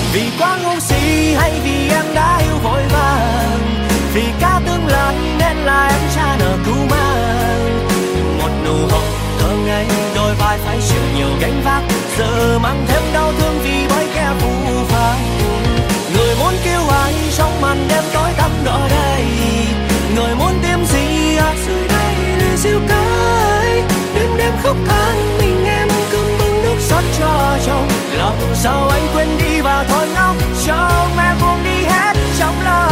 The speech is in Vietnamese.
Vì quá ngu si hay vì em đã yêu vội vàng, vì cả tương lai nên là em trả nợ cứu mang. Một nụ hồng thơ ngây, đôi vai phải chịu nhiều gánh vác, giờ mang thêm đau thương vì bởi kẻ phũ phàng. Người muốn kêu ai trong màn đêm tối tăm ở đây, người muốn tìm gì rồi đây để dịu cái đêm đêm khóc than mình em cơm bưng nước xót cho chồng. Lòng sao anh quên đi và thôi ngóng cho mẹ buông đi hết trong lòng.